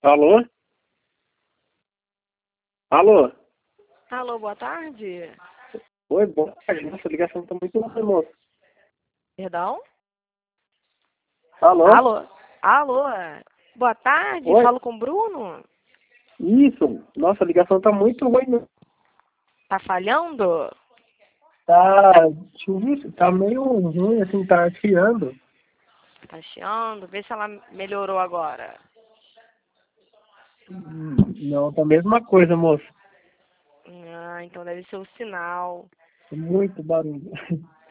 Alô? Alô? Alô, boa tarde. Oi, boa tarde. Nossa, a ligação tá muito ruim, moço. Perdão? Alô? Alô? Alô? Boa tarde, Oi? falo com o Bruno. Isso. Nossa, a ligação tá muito ruim, né? Tá falhando? Tá, deixa eu ver, tá meio ruim, assim, tá chiando. Tá chiando? Vê se ela melhorou agora. Não, tá a mesma coisa, moço. Ah, então deve ser o sinal. Muito barulho.